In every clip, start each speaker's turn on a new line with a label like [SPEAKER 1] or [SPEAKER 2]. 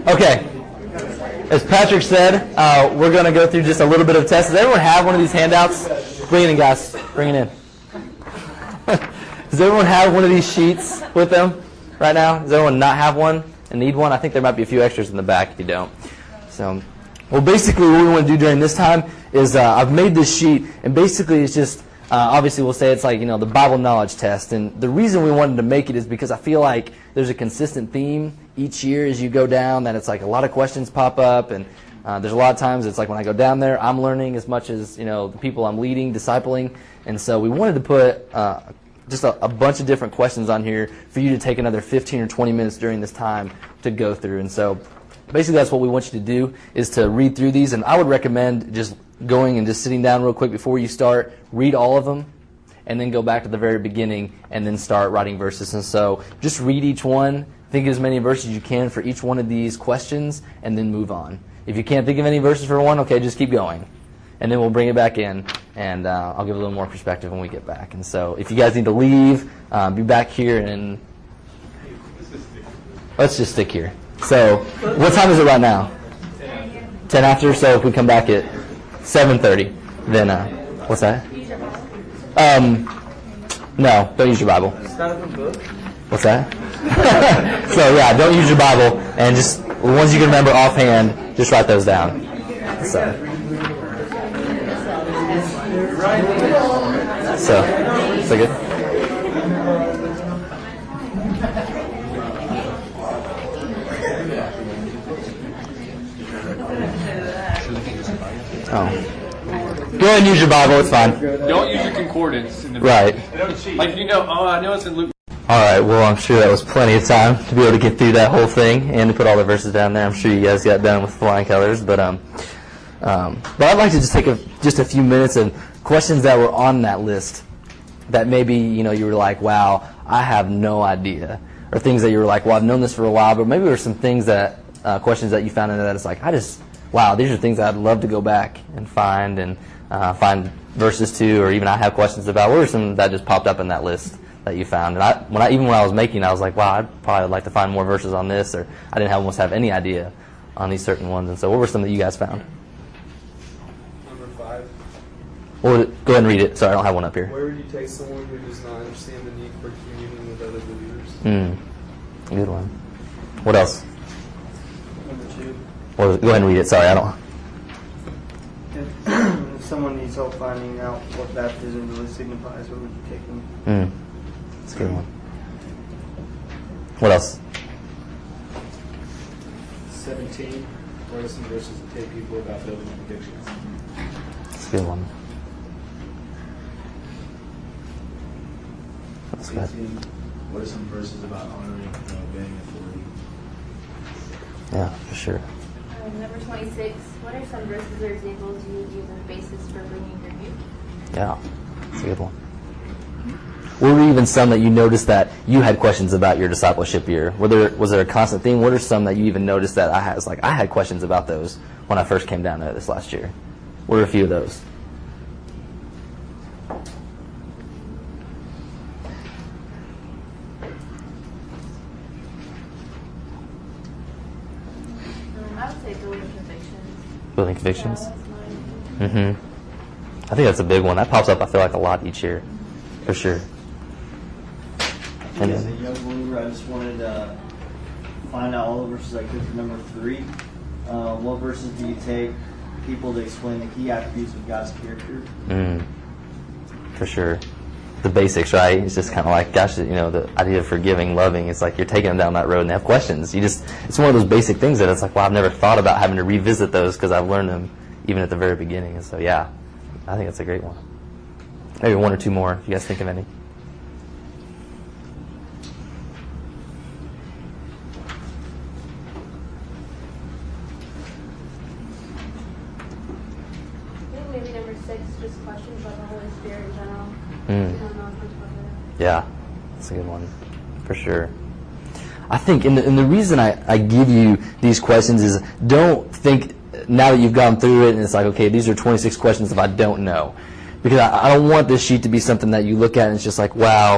[SPEAKER 1] Okay. As Patrick said, we're going to go through just a little bit of tests. Does everyone have one of these handouts? Bring it in, guys. Bring it in. Does everyone have one of these sheets with them right now? Does everyone not have one and need one? I think there might be a few extras in the back if you don't. So, well, basically what we want to do during this time is I've made this sheet, and basically it's just, obviously we'll say it's like, the Bible knowledge test. And the reason we wanted to make it is because I feel like there's a consistent theme each year as you go down, that it's like a lot of questions pop up, and there's a lot of times it's like when I go down there, I'm learning as much as, the people I'm leading, discipling. And so we wanted to put just a bunch of different questions on here for you to take another 15 or 20 minutes during this time to go through. And so basically that's what we want you to do, is to read through these. And I would recommend just going and just sitting down real quick before you start, read all of them, and then go back to the very beginning and then start writing verses. And so just read each one, think of as many verses as you can for each one of these questions, and then move on. If you can't think of any verses for one, okay, just keep going. And then we'll bring it back in, and I'll give a little more perspective when we get back. And so if you guys need to leave, be back here, and let's just stick here. So what time is it right now? 10 after, so if we come back at 7:30, then what's that? No, don't use your Bible. What's that? So yeah, don't use your Bible, and just the ones you can remember offhand, just write those down. So good? Oh. Go ahead and use your Bible, it's fine.
[SPEAKER 2] Don't use your concordance. In the
[SPEAKER 1] right.
[SPEAKER 2] Like, I know it's in Luke.
[SPEAKER 1] All right, well, I'm sure that was plenty of time to be able to get through that whole thing and to put all the verses down there. I'm sure you guys got done with flying colors, but I'd like to just take just a few minutes of questions that were on that list that maybe, you were like, wow, I have no idea. Or things that you were like, well, I've known this for a while, but maybe there were some things that, questions that you found in there that it's like, wow, these are things that I'd love to go back and find verses to, or even I have questions about. What were some that just popped up in that list that you found? And even when I was making, I was like, wow, I'd probably like to find more verses on this, or I didn't almost have any idea on these certain ones. And so what were some that you guys found?
[SPEAKER 3] Number 5.
[SPEAKER 1] Or go ahead and read it. Sorry, I don't have one up here.
[SPEAKER 3] Where would you take someone who does not understand the need for communion with other believers?
[SPEAKER 1] Good one. What else?
[SPEAKER 3] Number 2.
[SPEAKER 1] Go ahead and read it. Sorry, I don't.
[SPEAKER 3] If someone needs help finding out what baptism really signifies, where would you take them?
[SPEAKER 1] That's a good one. What else?
[SPEAKER 4] 17. What are some verses that tell people about building convictions?
[SPEAKER 1] That's a good one. That's good.
[SPEAKER 4] 18. What are some verses about honoring and obeying authority?
[SPEAKER 1] Yeah, for sure.
[SPEAKER 5] Number 26. What are some verses or examples you would use as a basis for bringing review?
[SPEAKER 1] Yeah, that's a good one. Were there even some that you noticed that you had questions about your discipleship year? Was there a constant theme? What are some that you even noticed that I had questions about those when I first came down there this last year? What are a few of those?
[SPEAKER 5] I would say building convictions.
[SPEAKER 1] Building convictions?
[SPEAKER 5] Yeah, that's mine.
[SPEAKER 1] I think that's a big one. That pops up, I feel like, a lot each year, for sure.
[SPEAKER 6] As a young believer, I just wanted to find out all the verses I could for number 3. What verses do you take people to explain the key attributes of God's character?
[SPEAKER 1] For sure. The basics, right? It's just kind of like, gosh, the idea of forgiving, loving, it's like you're taking them down that road and they have questions. It's one of those basic things that it's like, well, I've never thought about having to revisit those because I've learned them even at the very beginning. And so, yeah, I think that's a great one. Maybe one or two more if you guys think of any.
[SPEAKER 5] Maybe number 6, just questions about the Holy Spirit in general.
[SPEAKER 1] Yeah, that's a good one, for sure. I think, and the reason I give you these questions is, don't think now that you've gone through it and it's like, okay, these are 26 questions if I don't know. Because I don't want this sheet to be something that you look at and it's just like, wow,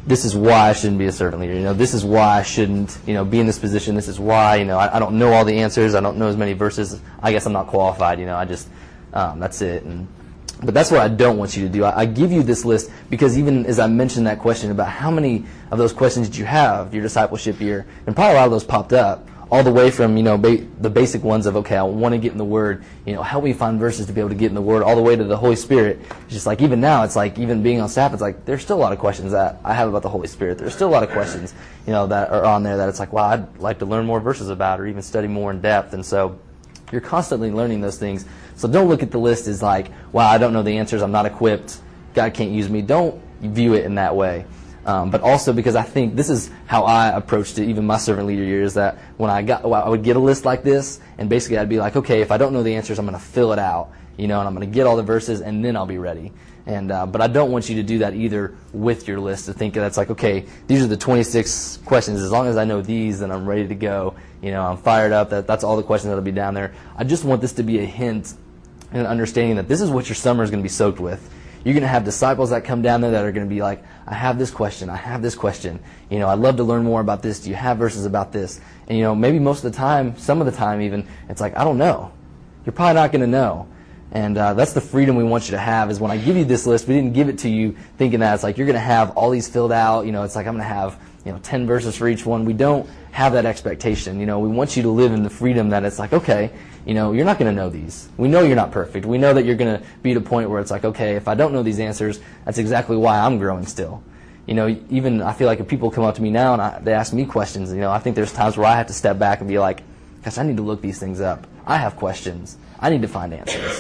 [SPEAKER 1] this is why I shouldn't be a servant leader. This is why I shouldn't, be in this position. This is why, I don't know all the answers. I don't know as many verses. I guess I'm not qualified. I just, that's it. But that's what I don't want you to do. I give you this list because even as I mentioned that question about how many of those questions did you have your discipleship year, and probably a lot of those popped up, all the way from, the basic ones of, okay, I want to get in the Word, help me find verses to be able to get in the Word, all the way to the Holy Spirit. It's just like, even now, it's like, even being on staff, it's like, there's still a lot of questions that I have about the Holy Spirit. There's still a lot of questions, that are on there that it's like, wow, I'd like to learn more verses about or even study more in depth. And so you're constantly learning those things. So don't look at the list as like, wow, I don't know the answers, I'm not equipped, God can't use me. Don't view it in that way. But also because I think this is how I approached it, even my servant leader year, is that when I would get a list like this, and basically I'd be like, okay, if I don't know the answers, I'm going to fill it out, and I'm going to get all the verses, and then I'll be ready. And but I don't want you to do that either with your list, to think that's like, okay, these are the 26 questions. As long as I know these, then I'm ready to go. I'm fired up. That's all the questions that'll be down there. I just want this to be a hint and an understanding that this is what your summer is going to be soaked with. You're going to have disciples that come down there that are going to be like, I have this question, I have this question. I'd love to learn more about this. Do you have verses about this? And, maybe most of the time, some of the time even, it's like, I don't know. You're probably not going to know. And that's the freedom we want you to have, is when I give you this list, we didn't give it to you thinking that it's like you're going to have all these filled out. It's like I'm going to have 10 verses for each one. We don't have that expectation. We want you to live in the freedom that it's like, okay, you're not going to know these. We know you're not perfect. We know that you're going to be at a point where it's like, okay, if I don't know these answers, that's exactly why I'm growing still. Even I feel like if people come up to me now and they ask me questions, I think there's times where I have to step back and be like, gosh, I need to look these things up. I have questions. I need to find answers.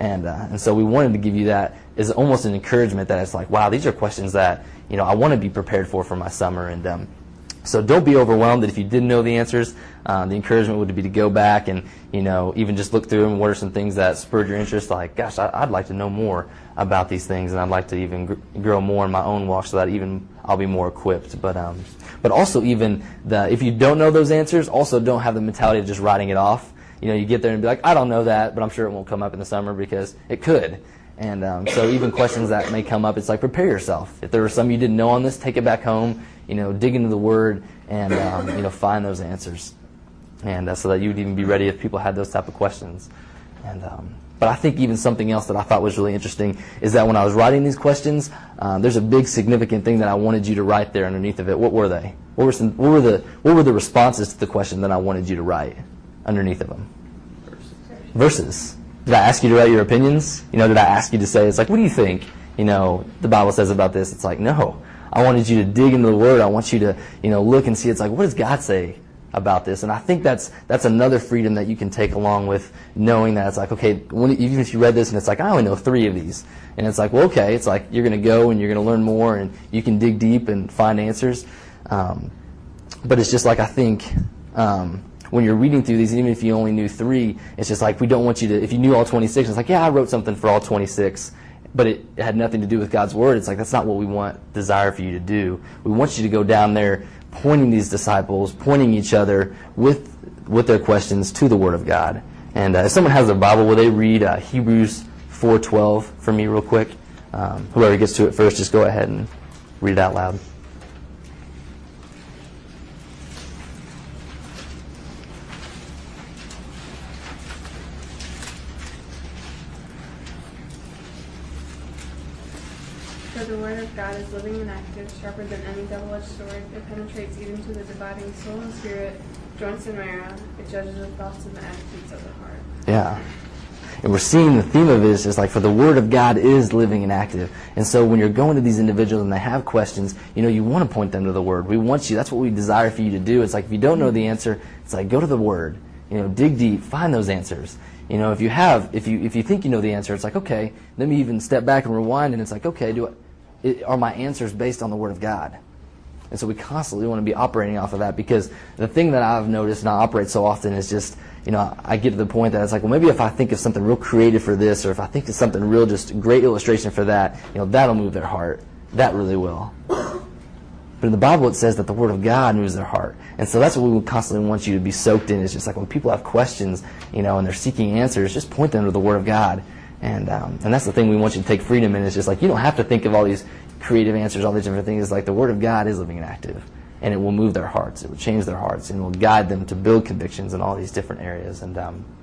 [SPEAKER 1] And so we wanted to give you that as almost an encouragement that it's like, wow, these are questions that, I want to be prepared for my summer. And so don't be overwhelmed that if you didn't know the answers. The encouragement would be to go back and, even just look through them. What are some things that spurred your interest? Like, gosh, I'd like to know more about these things, and I'd like to even grow more in my own walk so that even I'll be more equipped. But also even if you don't know those answers, also don't have the mentality of just writing it off. You get there and be like, I don't know that, but I'm sure it won't come up in the summer, because it could. And so even questions that may come up, it's like, prepare yourself. If there were some you didn't know on this, take it back home, dig into the Word, and find those answers. And so that you would even be ready if people had those type of questions. And but I think even something else that I thought was really interesting is that when I was writing these questions, there's a big significant thing that I wanted you to write there underneath of it. What were they? What were the responses to the question that I wanted you to write underneath of them? Verses. Did I ask you to write your opinions? Did I ask you to say, it's like, what do you think, the Bible says about this? It's like, no. I wanted you to dig into the Word. I want you to, look and see, it's like, what does God say about this? And I think that's another freedom that you can take along with knowing that it's like, okay, even if you read this and it's like, I only know 3 of these. And it's like, well, okay, it's like you're going to go and you're going to learn more and you can dig deep and find answers. But it's just like, I think, when you're reading through these, even if you only knew 3, it's just like, we don't want you to, if you knew all 26, it's like, yeah, I wrote something for all 26, but it had nothing to do with God's Word. It's like, that's not what we desire for you to do. We want you to go down there pointing these disciples, pointing each other with their questions to the Word of God. And if someone has their Bible, will they read Hebrews 4:12 for me real quick? Whoever gets to it first, just go ahead and read it out loud.
[SPEAKER 7] For the word of God is living and active, sharper than any double-edged sword. It penetrates even to the dividing soul and spirit, joints and marrow. It judges the thoughts and the attitudes of the heart. Yeah.
[SPEAKER 1] And we're seeing the theme of it is just like, for the Word of God is living and active. And so when you're going to these individuals and they have questions, you want to point them to the Word. We want you, that's what we desire for you to do. It's like, if you don't know the answer, it's like, go to the Word. Dig deep, find those answers. If you think you know the answer, it's like, okay, let me even step back and rewind, and it's like, okay, are my answers based on the Word of God? And so we constantly want to be operating off of that, because the thing that I've noticed and I operate so often is just, I get to the point that it's like, well, maybe if I think of something real creative for this, or if I think of something real, just great illustration for that, that'll move their heart. That really will. But in the Bible it says that the Word of God moves their heart. And so that's what we constantly want you to be soaked in. It's just like, when people have questions, and they're seeking answers, just point them to the Word of God. And that's the thing we want you to take freedom in. It's just like, you don't have to think of all these creative answers, all these different things. Like the Word of God is living and active, and it will move their hearts. It will change their hearts, and it will guide them to build convictions in all these different areas. And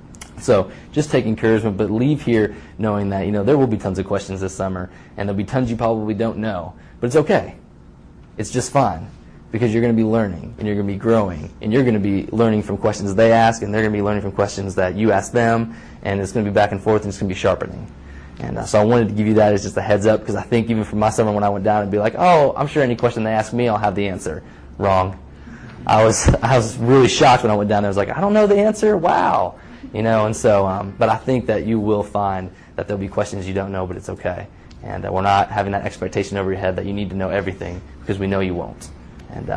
[SPEAKER 1] so just take encouragement, but leave here knowing that, there will be tons of questions this summer, and there'll be tons you probably don't know. But it's okay. It's just fine, because you're going to be learning, and you're going to be growing, and you're going to be learning from questions they ask, and they're going to be learning from questions that you ask them, and it's going to be back and forth, and it's going to be sharpening. And so I wanted to give you that as just a heads up, because I think even for my summer when I went down, it'd be like, oh, I'm sure any question they ask me, I'll have the answer. Wrong. I was really shocked when I went down there. I was like, I don't know the answer? Wow. And so, but I think that you will find that there'll be questions you don't know, but it's okay. And we're not having that expectation over your head that you need to know everything, because we know you won't. And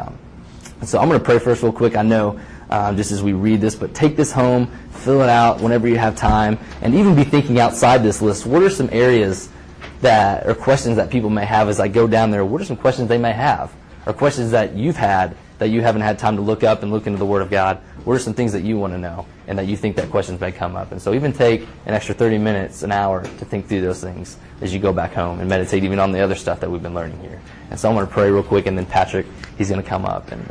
[SPEAKER 1] so I'm going to pray first real quick. I know just as we read this, but take this home, fill it out whenever you have time, and even be thinking outside this list. What are some areas that, or questions that people may have as I go down there? What are some questions they may have, or questions that you've had that you haven't had time to look up and look into the Word of God? What are some things that you want to know and that you think that questions may come up? And so even take an extra 30 minutes, an hour to think through those things as you go back home and meditate even on the other stuff that we've been learning here. And so I'm going to pray real quick, and then Patrick, he's going to come up and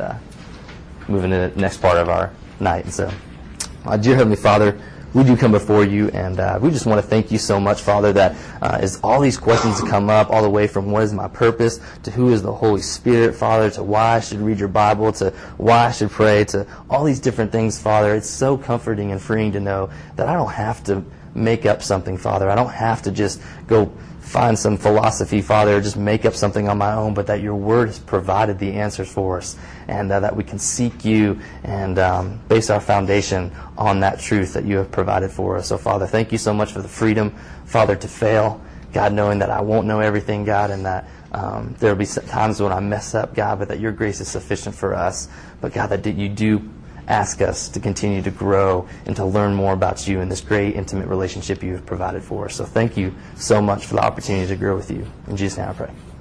[SPEAKER 1] move into the next part of our night. And so, dear Heavenly Father, we do come before you, and we just want to thank you so much, Father, that as all these questions come up, all the way from what is my purpose, to who is the Holy Spirit, Father, to why I should read your Bible, to why I should pray, to all these different things, Father. It's so comforting and freeing to know that I don't have to make up something, Father. I don't have to just go find some philosophy, Father, or just make up something on my own, but that your Word has provided the answers for us, and that we can seek you and base our foundation on that truth that you have provided for us. So, Father, thank you so much for the freedom, Father, to fail, God, knowing that I won't know everything, God, and that there will be times when I mess up, God, but that your grace is sufficient for us. But, God, that you do ask us to continue to grow and to learn more about you in this great intimate relationship you have provided for us. So thank you so much for the opportunity to grow with you. In Jesus' name I pray.